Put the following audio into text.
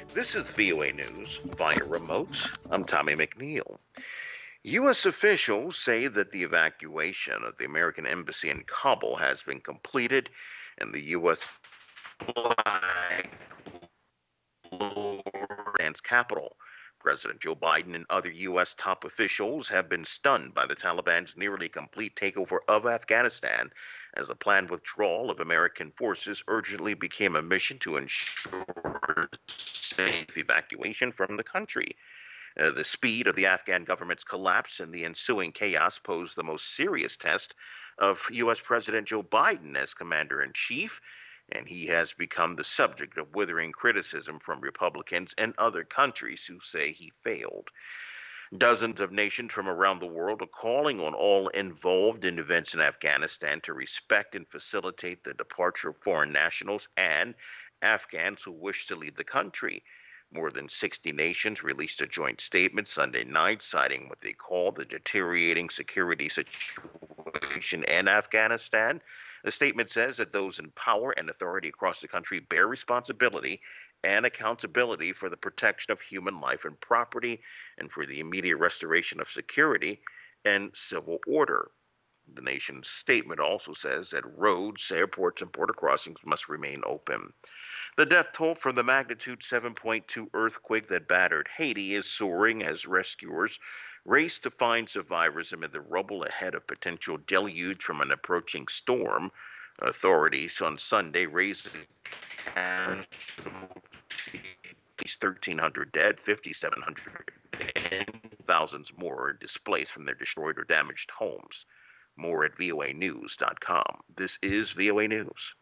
This is VOA News via remote. I'm Tommy McNeil. U.S. officials say that the evacuation of the American embassy in Kabul has been completed and the U.S. flag Taliban's capital. President Joe Biden and other U.S. top officials have been stunned by the Taliban's nearly complete takeover of Afghanistan as the planned withdrawal of American forces urgently became a mission to ensure safe evacuation from the country. The speed of the Afghan government's collapse and the ensuing chaos posed the most serious test of U.S. President Joe Biden as commander in chief, and he has become the subject of withering criticism from Republicans and other countries who say he failed. Dozens of nations from around the world are calling on all involved in events in Afghanistan to respect and facilitate the departure of foreign nationals and Afghans who wish to leave the country. More than 60 nations released a joint statement Sunday night citing what they call the deteriorating security situation in Afghanistan. The statement says that those in power and authority across the country bear responsibility and accountability for the protection of human life and property and for the immediate restoration of security and civil order. The nation's statement also says that roads, airports, and border crossings must remain open. The death toll from the magnitude 7.2 earthquake that battered Haiti is soaring as rescuers race to find survivors amid the rubble ahead of potential deluge from an approaching storm. Authorities on Sunday raised at least 1,300 dead, 5,700 and thousands more displaced from their destroyed or damaged homes. More at voanews.com. This is VOA News.